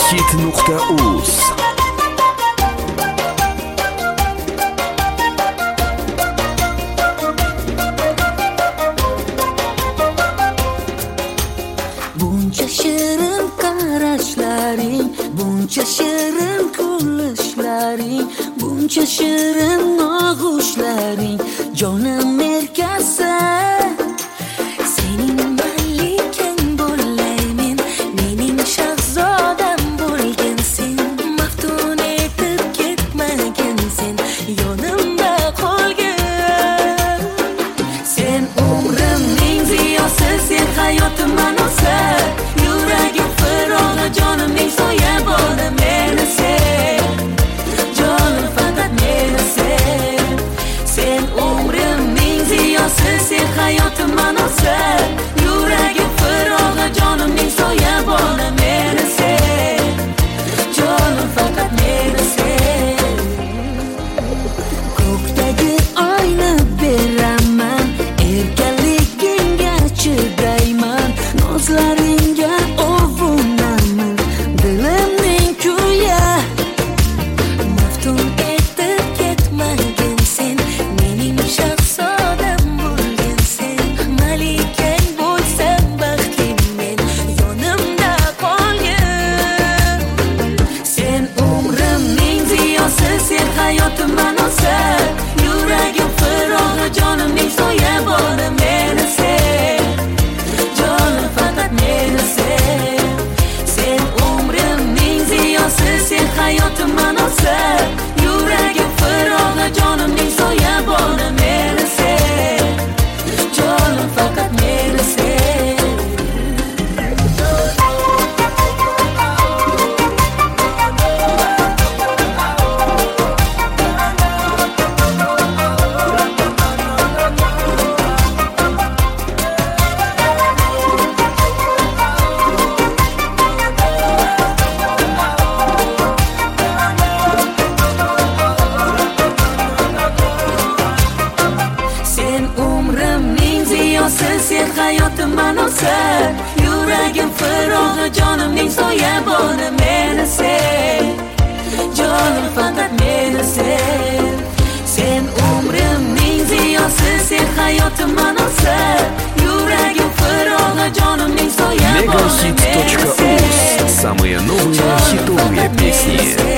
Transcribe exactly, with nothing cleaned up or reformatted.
megahit nuqta uz. Buncha shirin qarashlaring, buncha shirin kulishlaring, buncha shirin og'ushlaring, jonim erkasi. Sening malikang bo'laymen, mening shahzodam bo'lgansen, maftun etib ketmagansen, yonimda qolgin. Sen umrimning ziyosi, sen hayotim ma'nosi, yuragim firog'i, jonimning soyaboni, meni sen, jonim faqat meni sen. Sen umrimning ziyosi, sen hayotim ma'nosi, yuragim firog'i, jonimning soyaboni, meni sen, jonim faqat meni sen. Ko'kdagi oyni beraman, erkaligingga chidayman, nozlaringga ovunaman, dilimning kuya. Maftun etib ketmagansen, mening shahzodam bo'lgansen, malikang bo'lsam baxtim men, yonimda qolgin. Sen umrimning ziyosi, sen hayotim ma'nosi, yuragim firog'i, jonimning soyaboni, meni sen, jonim faqat meni sen. Sen umrimning ziyosi, sen hayotim ma'nosi, yuragim firog'i, jonimning soyaboni, meni sen, jonim faqat meni sen. Sen umrimning ziyosi, sen hayotim ma'nosi, yuragim firog'i, jonimning soyaboni, meni sen, jonim faqat meni sen. Sen umrimning ziyosi, sen hayotim ma'nosi, yuragim firog'i, jonimning soyaboni, megahit meni точка sen, uz. Самые новые хитовые песни.